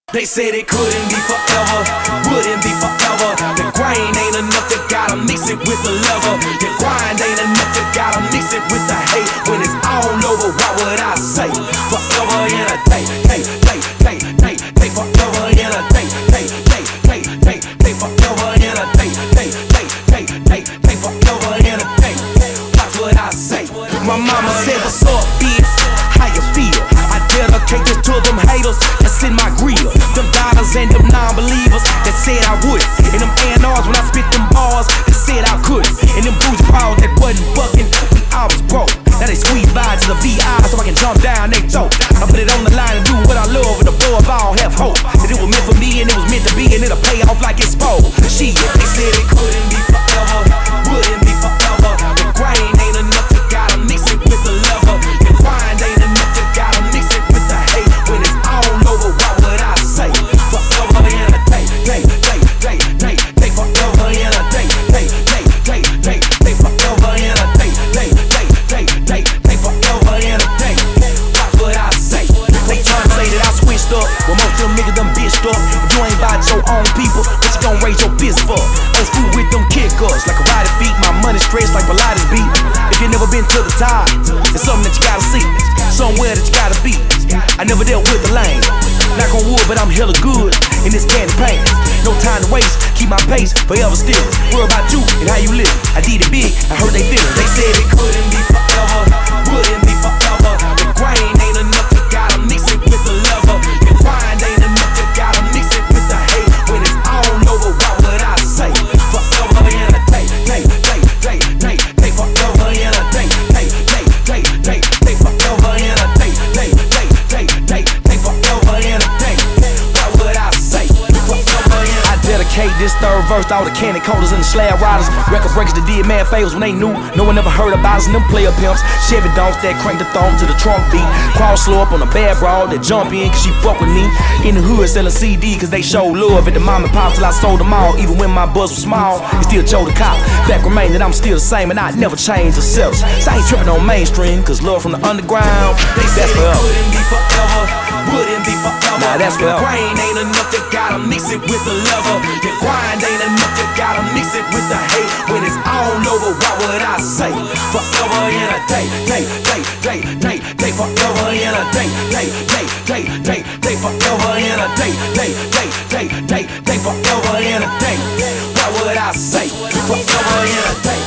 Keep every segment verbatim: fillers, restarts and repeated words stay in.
They said it couldn't be forever, wouldn't be forever. The grain ain't enough, you gotta mix it with the leather. Your grind ain't enough, you gotta mix it with the hate. When it's all over, what would I say? Forever in a day, day, day, day, day, day. Forever in a day, day, day, day, day, day. Forever in a day, day, day, day, day, day. Forever in a day. Watch what I say. My mama said, what's up, bitch? How you feel? I dedicate this to them haters that's in my grill. Them doubters and them non-believers that said I would. And them A and Rs when I spit them bars that said I couldn't. And them bougie paws that wasn't bucking when I was broke. Now they squeeze by to the V I so I can jump down they throat. I put it on the line and do what I love, and the boy all have hope that it was meant for me and it was meant to be, and it'll pay off like it's supposed. Shit, they said it couldn't be forever, wouldn't be forever. The grain ain't enough, you gotta mix it with the leather. Your grind ain't enough, you gotta mix it with the hate. When it's all over, what would I say? Forever in a day, day, day, day, day, day. Forever in a day, day, day, day, day, day. Forever in a day, day, day, day, day, day. Forever in a day. Watch what I say. They tryna say that I switched up, well most of them niggas done bitched up. If you ain't about your own people, what you gon' raise your fist for? Let's do with them kickers like a body feet. My money stretched like Pilates beat. If you never been to the top, it's something that you gotta see, somewhere that you gotta be. I never dealt with the lane. Knock on wood, but I'm hella good in this candy paint. No time to waste, keep my pace, forever still. Worry about you and how you live. I did it big, I heard they feel it. They said it couldn't be forever, wouldn't be forever. The grain ain't enough, you gotta mix it with the leather. Your grind ain't enough, you gotta mix it with the hate. When it's all over, what would I say? Forever in a day, day, day, day, day, day. Forever in a day, day, day, day, day, day. Forever in a day, day, day, day, day, day. Forever in a day. What would I say? Forever in a I dedicate this third verse to all the candy coaters and the slab riders, record breakers that did mad favors when they knew no one ever heard about us. And them player pimps, Chevy donks that crank the thumb to the trunk beat. Cross slow up on a bad broad that jump in cause she fuck with me. In the hood selling C D cause they show love at the mom and pop till I sold them all. Even when my buzz was small, it still chose the cop. Fact remain that I'm still the same and I never change the self. So I ain't tripping on mainstream cause love from the underground, They that's said it forever. couldn't be forever, wouldn't be forever. Nah, that's Your forever. grain ain't enough, you gotta mix it with the leather. Your grind ain't enough, you gotta mix it with the hate. When it's all over, what would I say? Forever in a day, day, day, day, day, day. Forever in a day, day, day, day, day, day. Forever in a day, day, day, day, day, day. Forever in a day. What would I say? Forever in a day.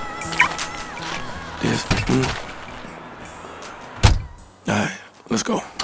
This, mm. Alright, let's go.